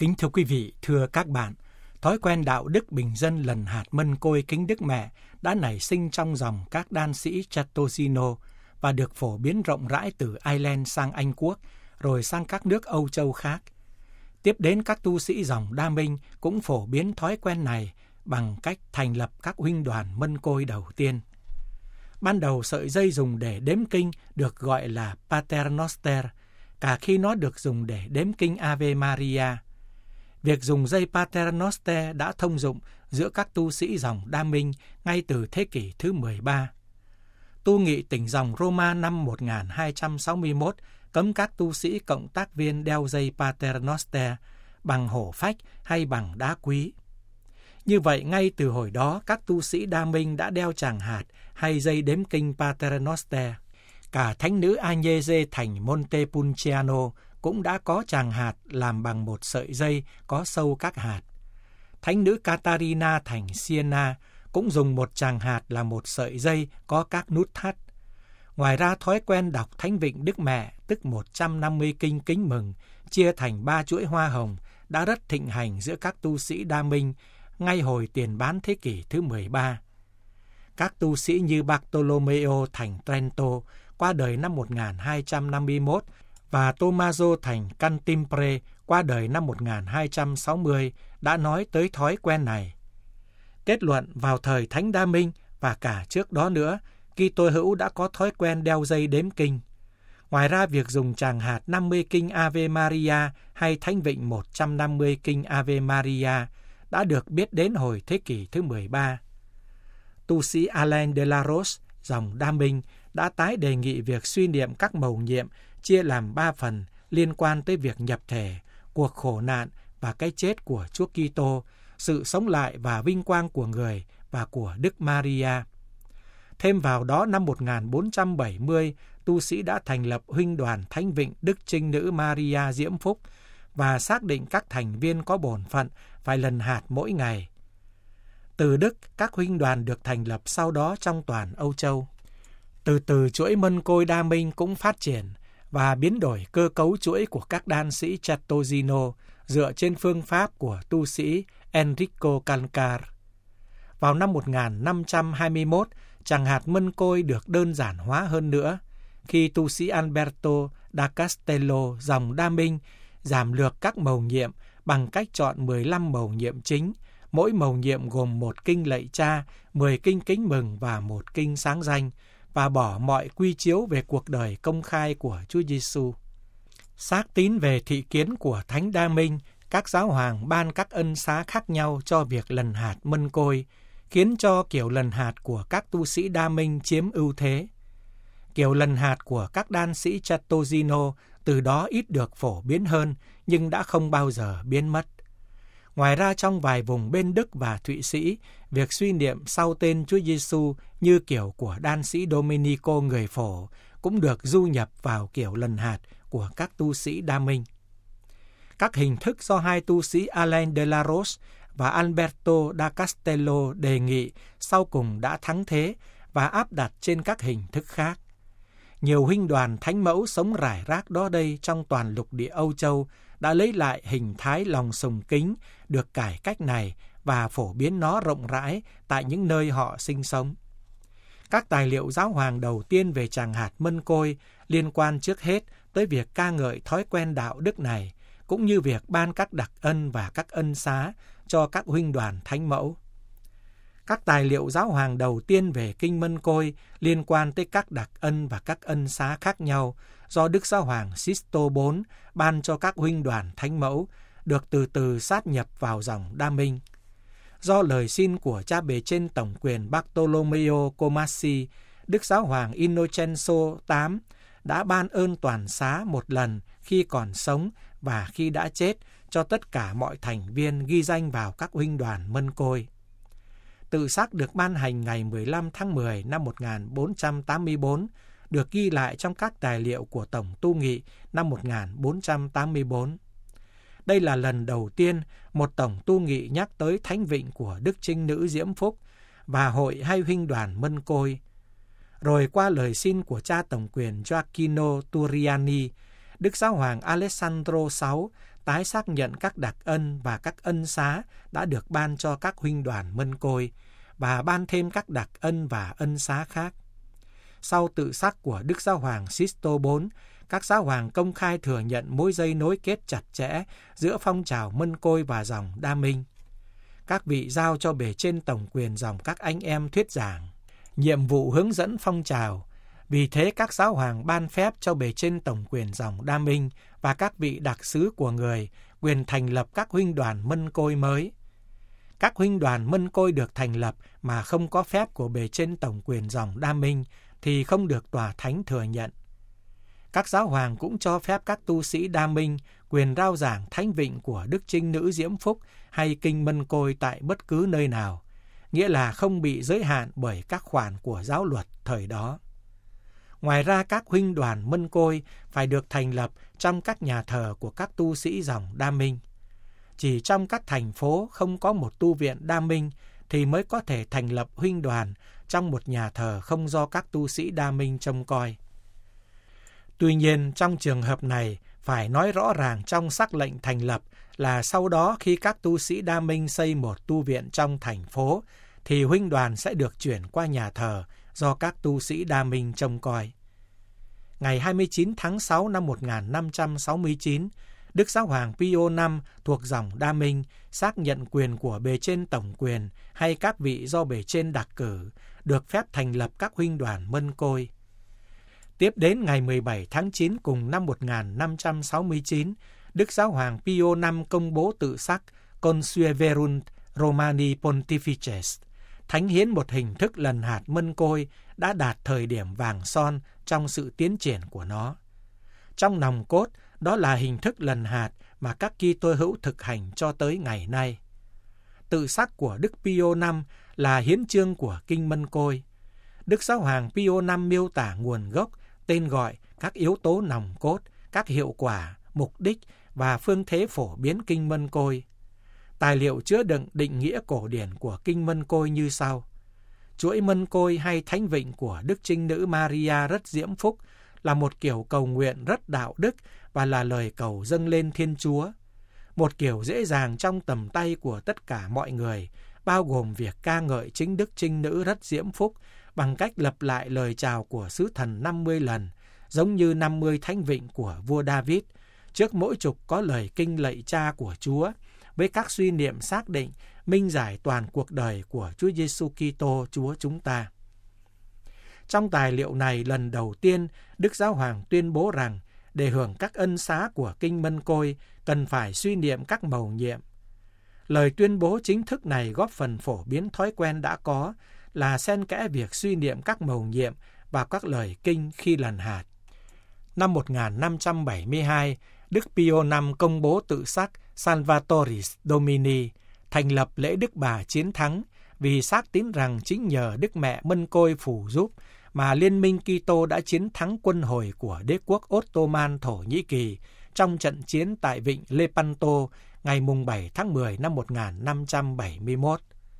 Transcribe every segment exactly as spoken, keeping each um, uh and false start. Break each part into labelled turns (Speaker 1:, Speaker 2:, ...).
Speaker 1: Kính thưa quý vị, thưa các bạn, thói quen đạo đức bình dân lần hạt mân côi kính Đức Mẹ đã nảy sinh trong dòng các đan sĩ Chattozzino và được phổ biến rộng rãi từ Ireland sang Anh Quốc, rồi sang các nước Âu Châu khác. Tiếp đến các tu sĩ dòng Đa Minh cũng phổ biến thói quen này bằng cách thành lập các huynh đoàn mân côi đầu tiên. Ban đầu sợi dây dùng để đếm kinh được gọi là Paternoster, cả khi nó được dùng để đếm kinh Ave Maria. Việc dùng dây Paternoster đã thông dụng giữa các tu sĩ dòng Đa Minh ngay từ thế kỷ thứ mười ba. Tu nghị tỉnh dòng Roma năm một nghìn hai trăm sáu mươi mốt cấm các tu sĩ cộng tác viên đeo dây Paternoster bằng hổ phách hay bằng đá quý. Như vậy, ngay từ hồi đó, các tu sĩ Đa Minh đã đeo tràng hạt hay dây đếm kinh Paternoster. Cả thánh nữ Agnese thành Montepulciano cũng đã có tràng hạt làm bằng một sợi dây có sâu các hạt. Thánh nữ Catarina thành Siena cũng dùng một tràng hạt là một sợi dây có các nút thắt. Ngoài ra, thói quen đọc Thánh Vịnh Đức Mẹ, tức một trăm năm mươi kinh kính mừng, chia thành ba chuỗi hoa hồng, đã rất thịnh hành giữa các tu sĩ Đa Minh ngay hồi tiền bán thế kỷ thứ mười ba. Các tu sĩ như Bartolomeo thành Trento qua đời năm một nghìn hai trăm năm mươi mốt và Tommaso thành Cantimpré qua đời năm một nghìn hai trăm sáu mươi đã nói tới thói quen này. Kết luận, vào thời Thánh Đa Minh và cả trước đó nữa, Kitô hữu đã có thói quen đeo dây đếm kinh. Ngoài ra, việc dùng tràng hạt năm mươi kinh Ave Maria hay Thánh Vịnh một trăm năm mươi kinh Ave Maria đã được biết đến hồi thế kỷ thứ mười ba. Tu sĩ Alain de la Roche, dòng Đa Minh, đã tái đề nghị việc suy niệm các mầu nhiệm chia làm ba phần liên quan tới việc nhập thể, cuộc khổ nạn và cái chết của Chúa Kitô, sự sống lại và vinh quang của người và của Đức Maria. Thêm vào đó, năm một nghìn bốn trăm bảy mươi, tu sĩ đã thành lập huynh đoàn Thánh Vịnh Đức Trinh Nữ Maria Diễm Phúc và xác định các thành viên có bổn phận phải lần hạt mỗi ngày. Từ Đức, các huynh đoàn được thành lập sau đó trong toàn Âu Châu. Từ từ, chuỗi mân côi Đa Minh cũng phát triển và biến đổi cơ cấu chuỗi của các đan sĩ Chattozzino dựa trên phương pháp của tu sĩ Enrico Cancar. Vào năm một nghìn năm trăm hai mươi mốt, tràng hạt mân côi được đơn giản hóa hơn nữa, khi tu sĩ Alberto da Castello dòng Đa Minh giảm lược các mầu nhiệm bằng cách chọn mười lăm mầu nhiệm chính, mỗi mầu nhiệm gồm một kinh lạy cha, mười kinh kính mừng và một kinh sáng danh, và bỏ mọi quy chiếu về cuộc đời công khai của Chúa Giêsu. Xác tín về thị kiến của Thánh Đa Minh, các giáo hoàng ban các ân xá khác nhau cho việc lần hạt mân côi, khiến cho kiểu lần hạt của các tu sĩ Đa Minh chiếm ưu thế. Kiểu lần hạt của các đan sĩ Chattozzino từ đó ít được phổ biến hơn, nhưng đã không bao giờ biến mất. Ngoài ra, trong vài vùng bên Đức và Thụy Sĩ, việc suy niệm sau tên Chúa Giêsu như kiểu của đan sĩ Domenico người Phổ cũng được du nhập vào kiểu lần hạt của các tu sĩ Đa Minh. Các hình thức do hai tu sĩ Alain de la Roche và Alberto da Castello đề nghị sau cùng đã thắng thế và áp đặt trên các hình thức khác. Nhiều huynh đoàn thánh mẫu sống rải rác đó đây trong toàn lục địa Âu Châu đã lấy lại hình thái lòng sùng kính được cải cách này và phổ biến nó rộng rãi tại những nơi họ sinh sống. Các tài liệu giáo hoàng đầu tiên về tràng hạt mân côi liên quan trước hết tới việc ca ngợi thói quen đạo đức này, cũng như việc ban các đặc ân và các ân xá cho các huynh đoàn thánh mẫu. Các tài liệu giáo hoàng đầu tiên về kinh mân côi liên quan tới các đặc ân và các ân xá khác nhau do Đức Giáo hoàng Sisto đệ tứ ban cho các huynh đoàn thánh mẫu được từ từ sát nhập vào dòng Đa Minh. Do lời xin của cha bề trên tổng quyền Bartolomeo Comasi, Đức Giáo hoàng Innocenzo đệ tám đã ban ơn toàn xá một lần khi còn sống và khi đã chết cho tất cả mọi thành viên ghi danh vào các huynh đoàn mân côi. Tự xác được ban hành ngày mười lăm tháng mười năm một nghìn bốn trăm tám mươi tư, được ghi lại trong các tài liệu của Tổng Tu Nghị năm một nghìn bốn trăm tám mươi tư. Đây là lần đầu tiên một Tổng Tu Nghị nhắc tới Thánh Vịnh của Đức Trinh Nữ Diễm Phúc và hội hay huynh đoàn mân côi. Rồi qua lời xin của cha tổng quyền Gioacchino Turiani, Đức Giáo hoàng Alessandro đệ sáu tái xác nhận các đặc ân và các ân xá đã được ban cho các huynh đoàn Mân Côi và ban thêm các đặc ân và ân xá khác. Sau tự sắc của Đức Giáo hoàng Sisto bốn, các giáo hoàng công khai thừa nhận mối dây nối kết chặt chẽ giữa phong trào Mân Côi và dòng Đa Minh. Các vị giao cho bề trên tổng quyền dòng các anh em thuyết giảng, nhiệm vụ hướng dẫn phong trào. Vì thế các giáo hoàng ban phép cho bề trên tổng quyền dòng Đa Minh và các vị đặc sứ của người quyền thành lập các huynh đoàn Mân Côi mới. Các huynh đoàn Mân Côi được thành lập mà không có phép của bề trên tổng quyền dòng Đa Minh thì không được tòa thánh thừa nhận. Các giáo hoàng cũng cho phép các tu sĩ Đa Minh quyền rao giảng thánh vịnh của Đức Trinh Nữ Diễm Phúc hay Kinh Mân Côi tại bất cứ nơi nào, nghĩa là không bị giới hạn bởi các khoản của giáo luật thời đó. Ngoài ra, các huynh đoàn Mân Côi phải được thành lập trong các nhà thờ của các tu sĩ dòng Đa Minh. Chỉ trong các thành phố không có một tu viện Đa Minh thì mới có thể thành lập huynh đoàn trong một nhà thờ không do các tu sĩ Đa Minh trông coi. Tuy nhiên, trong trường hợp này, phải nói rõ ràng trong sắc lệnh thành lập là sau đó khi các tu sĩ Đa Minh xây một tu viện trong thành phố, thì huynh đoàn sẽ được chuyển qua nhà thờ do các tu sĩ Đa Minh trông coi. Ngày hai mươi chín tháng sáu năm một nghìn năm trăm sáu mươi chín, Đức Giáo hoàng Pio năm thuộc dòng Đa Minh xác nhận quyền của bề trên tổng quyền hay các vị do bề trên đặc cử được phép thành lập các huynh đoàn Mân Côi. Tiếp đến ngày mười bảy tháng chín cùng năm một nghìn năm trăm sáu mươi chín, Đức Giáo hoàng Pio năm công bố tự sắc Consueverunt Romani Pontifices, thánh hiến một hình thức lần hạt Mân Côi đã đạt thời điểm vàng son trong sự tiến triển của nó. Trong nòng cốt, đó là hình thức lần hạt mà các Kitô hữu thực hành cho tới ngày nay. Tự sắc của Đức Pio năm là hiến chương của Kinh Mân Côi. Đức Giáo hoàng Pio năm miêu tả nguồn gốc, tên gọi, các yếu tố nòng cốt, các hiệu quả, mục đích và phương thế phổ biến Kinh Mân Côi. Tài liệu chứa đựng định nghĩa cổ điển của Kinh Mân Côi như sau. Chuỗi Mân Côi hay Thánh Vịnh của Đức Trinh Nữ Maria rất diễm phúc là một kiểu cầu nguyện rất đạo đức và là lời cầu dâng lên Thiên Chúa. Một kiểu dễ dàng trong tầm tay của tất cả mọi người, bao gồm việc ca ngợi chính Đức Trinh Nữ rất diễm phúc bằng cách lặp lại lời chào của sứ thần năm mươi lần, giống như năm mươi Thánh Vịnh của vua David. Trước mỗi trục có lời kinh lạy Cha của Chúa, với các suy niệm xác định, minh giải toàn cuộc đời của Chúa Giêsu Kitô Chúa chúng ta. Trong tài liệu này, lần đầu tiên, Đức Giáo hoàng tuyên bố rằng để hưởng các ân xá của Kinh Mân Côi, cần phải suy niệm các mầu nhiệm. Lời tuyên bố chính thức này góp phần phổ biến thói quen đã có là xen kẽ việc suy niệm các mầu nhiệm và các lời kinh khi lần hạt. Năm một nghìn năm trăm bảy mươi hai, Đức Pio năm công bố tự sắc Salvatoris Domini, thành lập lễ Đức Bà Chiến Thắng, vì xác tín rằng chính nhờ Đức Mẹ Mân Côi phù giúp mà Liên minh Kitô đã chiến thắng quân hồi của đế quốc Ottoman Thổ Nhĩ Kỳ trong trận chiến tại vịnh Lepanto ngày bảy tháng mười năm một nghìn năm trăm bảy mươi mốt.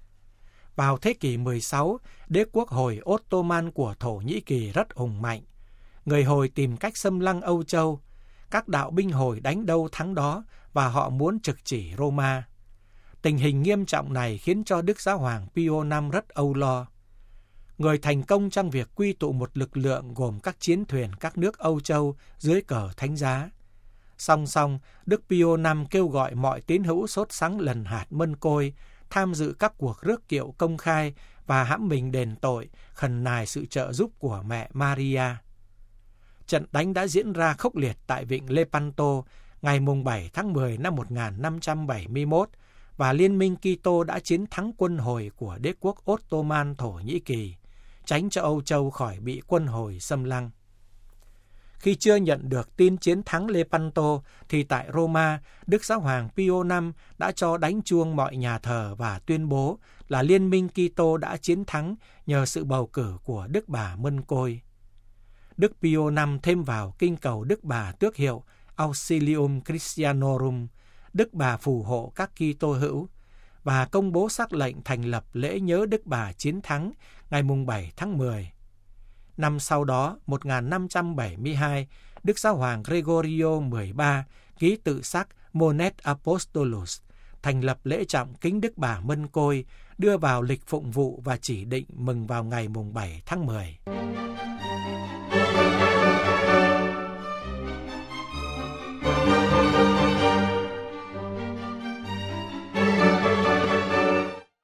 Speaker 1: Vào thế kỷ mười sáu, đế quốc Hồi Ottoman của Thổ Nhĩ Kỳ rất hùng mạnh. Người Hồi tìm cách xâm lăng Âu Châu. Các đạo binh Hồi đánh đâu thắng đó và họ muốn trực chỉ Roma. Tình hình nghiêm trọng này khiến cho Đức Giáo hoàng Pio năm rất âu lo. Người thành công trong việc quy tụ một lực lượng gồm các chiến thuyền các nước Âu Châu dưới cờ thánh giá. Song song, Đức Pio năm kêu gọi mọi tín hữu sốt sắng lần hạt Mân Côi tham dự các cuộc rước kiệu công khai và hãm mình đền tội, khẩn nài sự trợ giúp của mẹ Maria. Trận đánh đã diễn ra khốc liệt tại vịnh Lepanto ngày bảy tháng mười năm một nghìn năm trăm bảy mươi mốt và Liên minh Kitô đã chiến thắng quân Hồi của đế quốc Ottoman Thổ Nhĩ Kỳ, tránh cho Âu Châu khỏi bị quân Hồi xâm lăng. Khi chưa nhận được tin chiến thắng Lepanto, thì tại Roma, Đức Giáo hoàng Pio năm đã cho đánh chuông mọi nhà thờ và tuyên bố là Liên minh Kitô đã chiến thắng nhờ sự bầu cử của Đức Bà Mân Côi. Đức Pio năm thêm vào kinh cầu Đức Bà tước hiệu Auxilium Christianorum, Đức Bà phù hộ các Kitô hữu, và công bố sắc lệnh thành lập lễ nhớ Đức Bà chiến thắng ngày bảy tháng mười. Năm sau đó, một nghìn năm trăm bảy mươi hai, Đức Giáo hoàng Gregorio mười ba ký tự sắc Monet Apostolus, thành lập lễ trọng kính Đức Bà Mân Côi, đưa vào lịch phụng vụ và chỉ định mừng vào ngày mùng bảy tháng mười.